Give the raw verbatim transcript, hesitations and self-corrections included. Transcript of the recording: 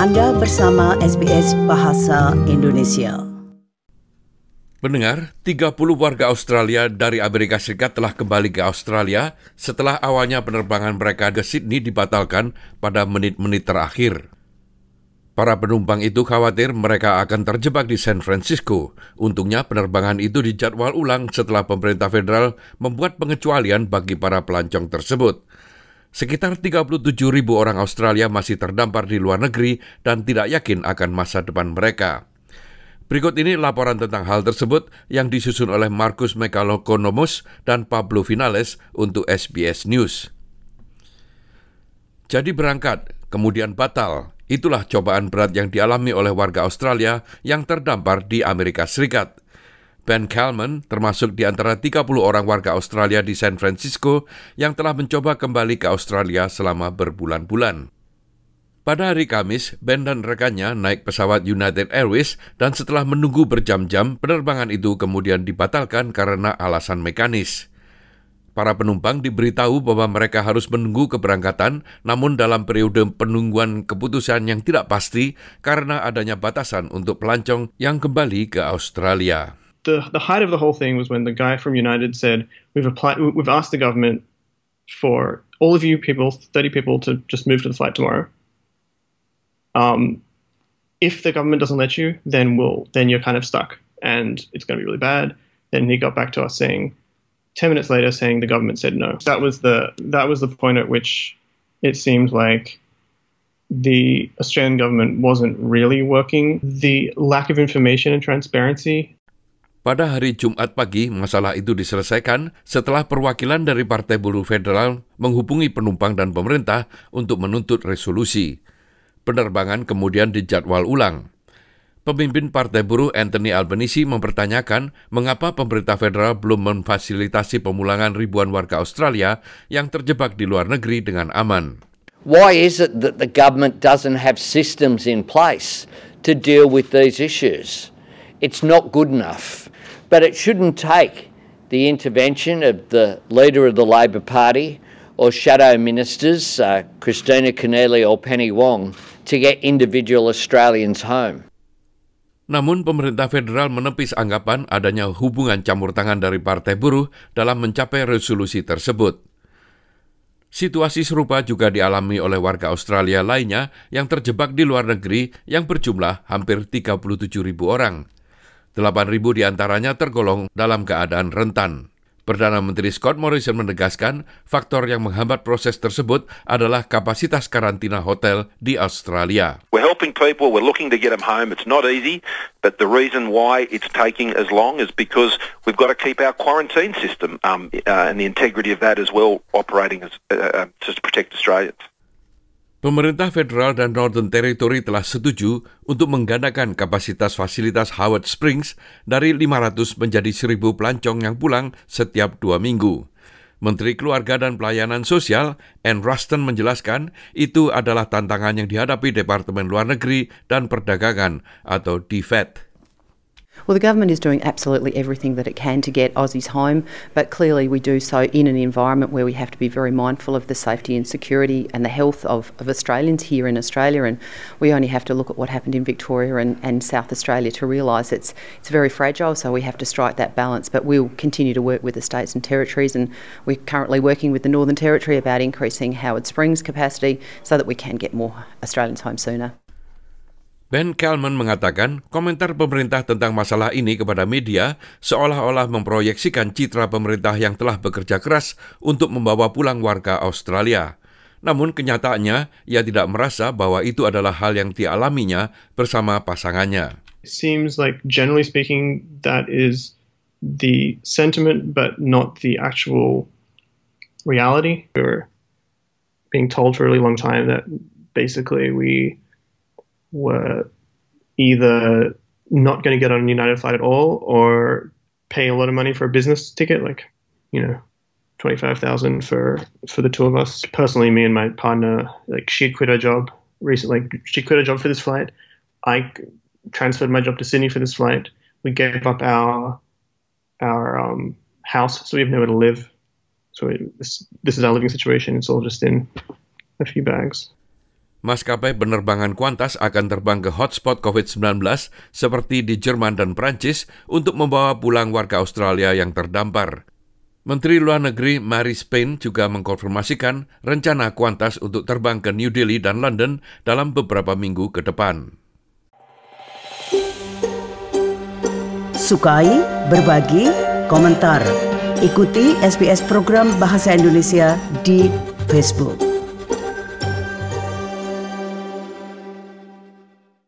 Anda bersama S B S Bahasa Indonesia. Pendengar, tiga puluh warga Australia dari Amerika Serikat telah kembali ke Australia setelah awalnya penerbangan mereka ke Sydney dibatalkan pada menit-menit terakhir. Para penumpang itu khawatir mereka akan terjebak di San Francisco. Untungnya penerbangan itu dijadwal ulang setelah pemerintah federal membuat pengecualian bagi para pelancong tersebut. Sekitar tiga puluh tujuh ribu orang Australia masih terdampar di luar negeri dan tidak yakin akan masa depan mereka. Berikut ini laporan tentang hal tersebut yang disusun oleh Marcus Mekalokonomos dan Pablo Vinales untuk S B S News. Jadi berangkat, kemudian batal. Itulah cobaan berat yang dialami oleh warga Australia yang terdampar di Amerika Serikat. Ben Kalman termasuk di antara tiga puluh orang warga Australia di San Francisco yang telah mencoba kembali ke Australia selama berbulan-bulan. Pada hari Kamis, Ben dan rekannya naik pesawat United Airways dan setelah menunggu berjam-jam, penerbangan itu kemudian dibatalkan karena alasan mekanis. Para penumpang diberitahu bahwa mereka harus menunggu keberangkatan, namun dalam periode penungguan keputusan yang tidak pasti karena adanya batasan untuk pelancong yang kembali ke Australia. The, the height of the whole thing was when the guy from United said, we've applied, we've asked the government for all of you people, thirty people, to just move to the flight tomorrow. Um, if the government doesn't let you, then we'll, then you're kind of stuck and it's going to be really bad. Then he got back to us saying, ten minutes later saying the government said no. That was the, that was the point at which it seemed like the Australian government wasn't really working. The lack of information and transparency. Pada hari Jumat pagi, masalah itu diselesaikan setelah perwakilan dari Partai Buruh Federal menghubungi penumpang dan pemerintah untuk menuntut resolusi. Penerbangan kemudian dijadwal ulang. Pemimpin Partai Buruh Anthony Albanese mempertanyakan mengapa pemerintah federal belum memfasilitasi pemulangan ribuan warga Australia yang terjebak di luar negeri dengan aman. Why is it that the government doesn't have systems in place to deal with these issues? It's not good enough. But it shouldn't take the intervention of the leader of the Labor Party or shadow ministers, uh, Christina Keneally or Penny Wong, to get individual Australians home. Namun pemerintah federal menepis anggapan adanya hubungan campur tangan dari Partai Buruh dalam mencapai resolusi tersebut. Situasi serupa juga dialami oleh warga Australia lainnya yang terjebak di luar negeri yang berjumlah hampir tiga puluh tujuh ribu orang. delapan ribu diantaranya tergolong dalam keadaan rentan. Perdana Menteri Scott Morrison menegaskan faktor yang menghambat proses tersebut adalah kapasitas karantina hotel di Australia. We're helping people, we're looking to get them home. It's not easy, but the reason why it's taking as long is because we've got to keep our quarantine system um, uh, and the integrity of that as well operating as, uh, uh, to protect Australians. Pemerintah federal dan Northern Territory telah setuju untuk menggandakan kapasitas fasilitas Howard Springs dari lima ratus menjadi seribu pelancong yang pulang setiap dua minggu. Menteri Keluarga dan Pelayanan Sosial, Ann Ruston, menjelaskan itu adalah tantangan yang dihadapi Departemen Luar Negeri dan Perdagangan atau D F A T. Well, the government is doing absolutely everything that it can to get Aussies home, but clearly we do so in an environment where we have to be very mindful of the safety and security and the health of, of Australians here in Australia, and we only have to look at what happened in Victoria and, and South Australia to realise it's, it's very fragile, so we have to strike that balance. But we'll continue to work with the states and territories, and we're currently working with the Northern Territory about increasing Howard Springs capacity so that we can get more Australians home sooner. Ben Kalman mengatakan komentar pemerintah tentang masalah ini kepada media seolah-olah memproyeksikan citra pemerintah yang telah bekerja keras untuk membawa pulang warga Australia. Namun kenyataannya, ia tidak merasa bahwa itu adalah hal yang dialaminya bersama pasangannya. It seems like generally speaking that is the sentiment but not the actual reality. We were being told for a really long time that basically we were either not going to get on a United flight at all or pay a lot of money for a business ticket, like, you know, twenty-five thousand for for the two of us. Personally, me and my partner, like, she had quit her job recently. Like, she quit her job for this flight. I transferred my job to Sydney for this flight. We gave up our our um, house, so we have nowhere to live. So we, this, this is our living situation. It's all just in a few bags. Maskapai penerbangan Qantas akan terbang ke hotspot covid sembilan belas seperti di Jerman dan Prancis untuk membawa pulang warga Australia yang terdampar. Menteri Luar Negeri Mary Spain juga mengkonfirmasikan rencana Qantas untuk terbang ke New Delhi dan London dalam beberapa minggu ke depan. Sukai, berbagi, komentar. Ikuti S B S program Bahasa Indonesia di Facebook.